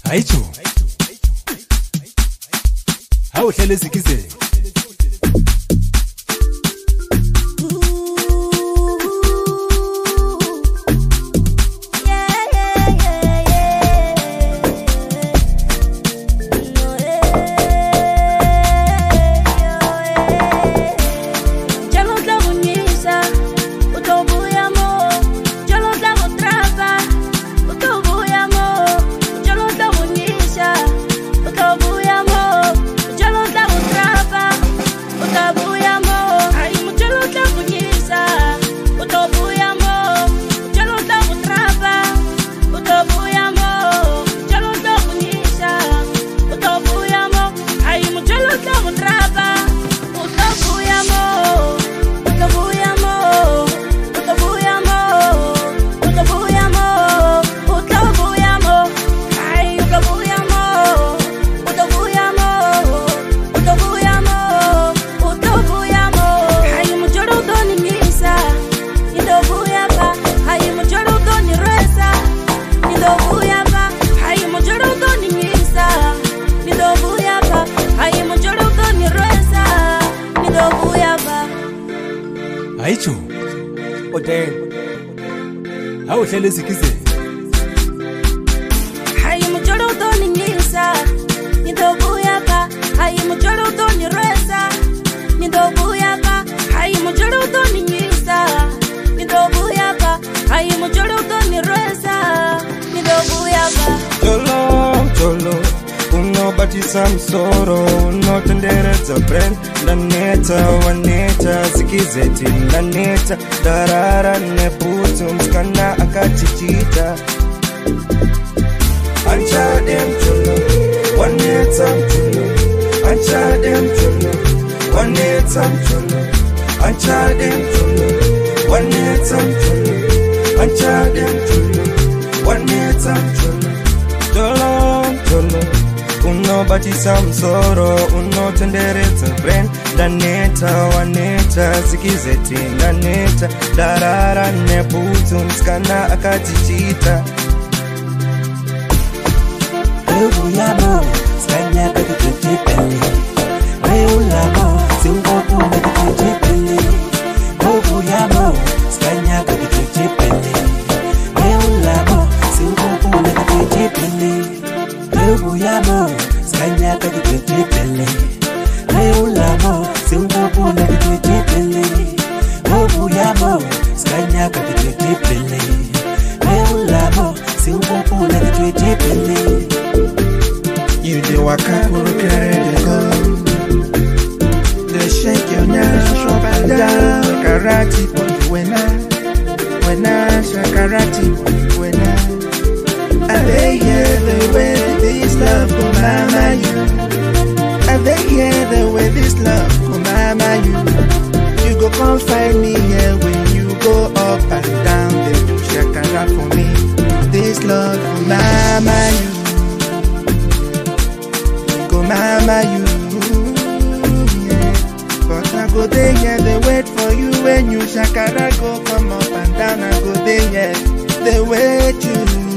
Hayijo awuhlele izikizeni Hayijo Odeng awuhlele izikizeni Hayi mujolo doni ngisa Nidobuya ba Hayi mujolo doni resa Nidobuya ba Hayi mujolo doni ngisa Nidobuya ba Hayi mujolo doni resa Nidobuya ba Jolo unobatisa msoro unotenderedza brand ndaneta waneta zikizeti ndaneta darara nebutu mskana akachichita anchadem jolo waneta jolo anchadem jolo waneta jolo anchadem jolo waneta jolo anchadem jolo waneta jolo unobatisa msoro unotenderedza brand ndaneta waneta zikizeti ndaneta darara nebutu mskana akachichita Uyamo skanya kakitipele Reulamo singoku nakitipele Uyamo skanya kakitipele Reulamo singoku nakitipele Uyamo skanya kakitipele Reulamo singoku nakitipele Uyamo skanya kakitipele Reulamo singoku nakitipele You dey waka kuru carry the go. They shake your nash up and down. Karate for when I karate for And they hear the way this love go mama you. And they hear the way this love go mama you. You go come find me here when you go up and down. They do shakara for me. This love go mama you. Mama you, yeah. But I go there, yeah, they wait for you when you shakara go come up and down. I go there, yeah, they wait you.